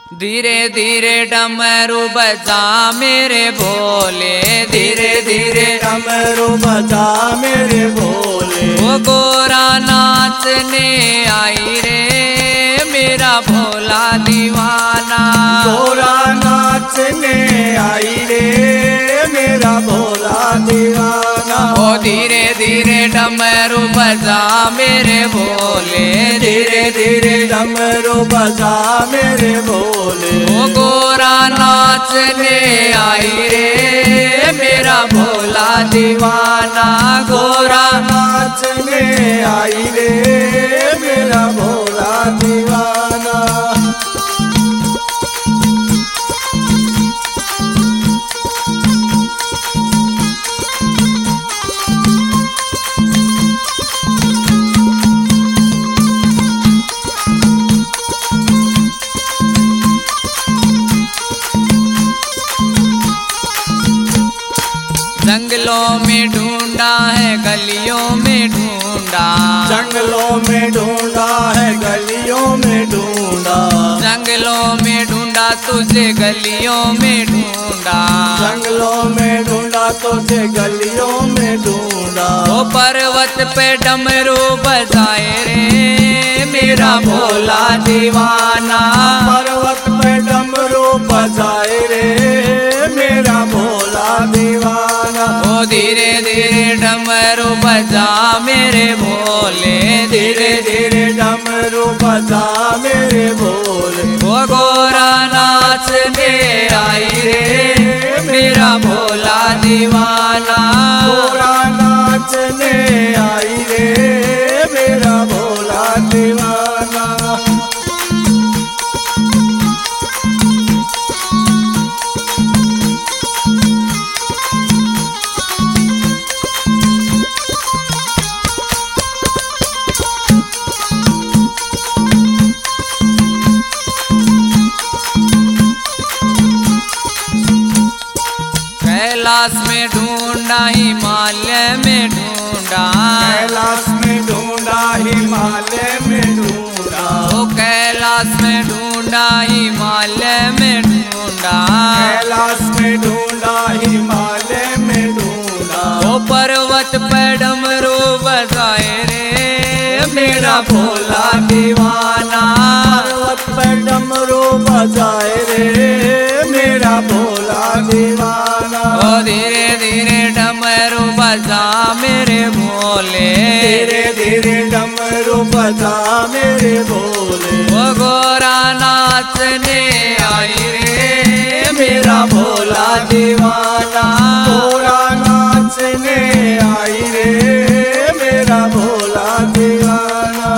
धीरे धीरे डमरू बजा मेरे भोले, धीरे धीरे डमरू बजा मेरे भोले। वो गोरा नाचने आई रे मेरा भोला दीवाना, गोरा नाचने आई रे मेरा भोला दीवाना। ओ धीरे धीरे डमरू बजा मेरे भोले, धीरे धीरे डमरू बजा मेरे भोले। वो गोरा नाचने आई रे मेरा भोला दीवाना, गोरा नाचने आई रे मेरा भोला दीवाना। जंगलों में ढूंढा है गलियों में ढूंढा, जंगलों में ढूंढा है गलियों में ढूंढा। जंगलों में ढूंढा तुझे गलियों में ढूंढा, जंगलों में ढूंढा तुझे गलियों में ढूंढा। वो पर्वत पे डमरू बजाए रे मेरा भोला दीवाना, पर्वत पे डमरू बजाए रे मेरा भोला दीवाना। ओ धीरे धीरे डमरू बजा मेरे भोले, धीरे धीरे डमरू बजा मेरे भोले। वो गोरा नाचने आई रे मेरा भोला दीवाना, गोरा नाचने आई रे मेरा भोला दीवाना। कैलाश में ढूंढा हिमालय में ढूंढा, कैलाश में ढूंढा हिमालय में ढूंढा। ओ कैलाश में ढूंढा हिमालय में ढूंढा, कैलाश में ढूंढा हिमालय में ढूंढा। ओ पर्वत पे डमरू बजाए रे मेरा भोला दीवाना, पर्वत पे डमरू बजाए रे मेरा भोला दीवाना। ओ धीरे धीरे डमरू बजा मेरे भोले, धीरे धीरे डमरू बजा मेरे भोले। वो गोरा नाचने आई रे मेरा भोला दीवाना, गोरा नाचने आई रे मेरा भोला दीवाना।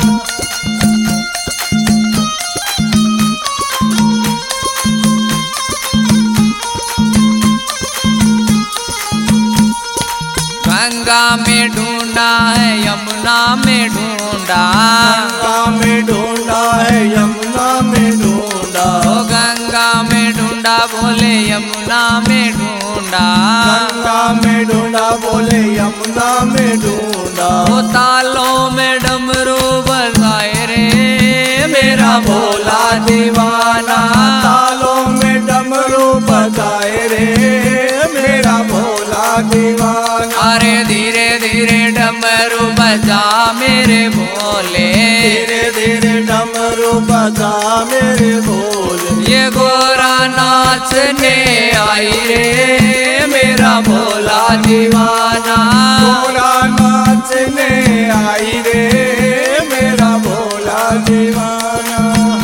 गंगा में ढूंढा है यमुना में ढूंढा, गंगा में ढूंढा है यमुना में ढूंढा। ओ गंगा में ढूंढा बोले यमुना में ढूंढा, गंगा में ढूंढा बोले यमुना में ढूंढा। ओ तालों में डमरू बजाए रे मेरा भोला दीवाना, तालों में डमरू बजाए रे मेरा भोला दीवाना। अरे धीरे धीरे डमरू बजा मेरे भोले, धीरे धीरे डमरू बजा मेरे भोले। ये गोरा नाचने आई रे मेरा भोला दीवाना, गोरा नाचने आई रे मेरा भोला दीवाना।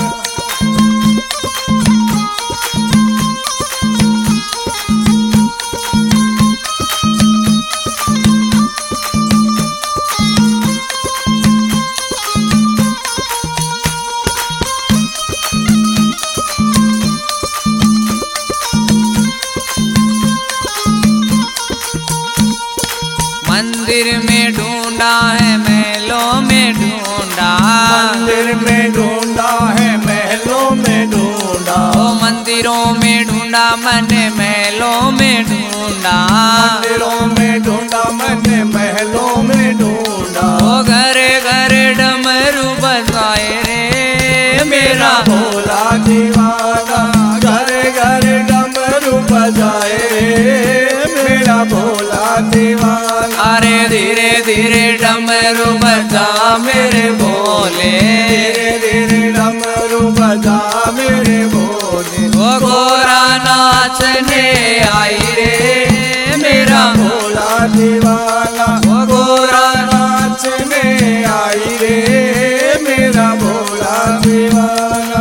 मंदिर में ढूंढा है महलों में ढूंढा, मंदिर में ढूंढा है महलों में ढूंढा। ओ मंदिरों में ढूंढा मैंने महलों में ढूंढा, मंदिरों में ढूंढा मैंने महलों में ढूंढा। ओ घर घर डमरू बजाए रे मेरा भोला भोला दीवाना, घर घर डमरू बजाए मेरा भोला दीवाना। अरे धीरे धीरे डमरू बजा मेरे भोले, धीरे धीरे डमरू बजा मेरे भोले। वो गोरा नाचने आई रे मेरा भोला दीवाना, वो गोरा नाचने आई रे मेरा भोला दीवाना।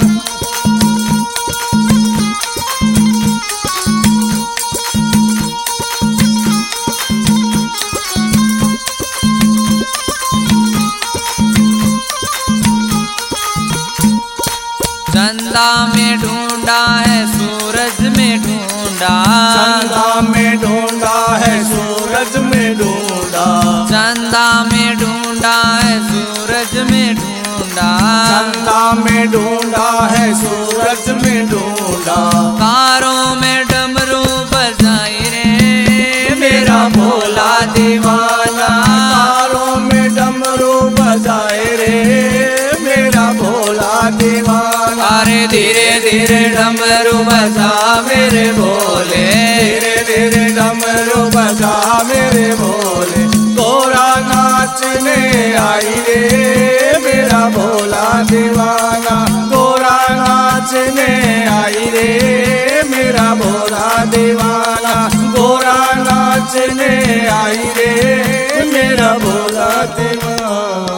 चंदा में ढूंढा है सूरज में ढूंढा, चंदा में ढूंढा है सूरज में ढूंढा, चंदा में ढूंढा है सूरज में ढूंढा, चंदा में ढूंढा है सूरज में ढूंढा। कारों में डमरू बजाई रे मेरा भोला दीवाना, कारों में डमरू बजाए रे मेरा भोला दीवाना। अरे धीरे धीरे डमरू बजा मेरे भोले, धीरे धीरे डमरू बजा मेरे भोले। गोरा नाचने आई रे मेरा भोला दीवाना, गोरा नाचने आई रे मेरा भोला दीवाना, गोरा नाचने आई रे मेरा भोला दीवाना।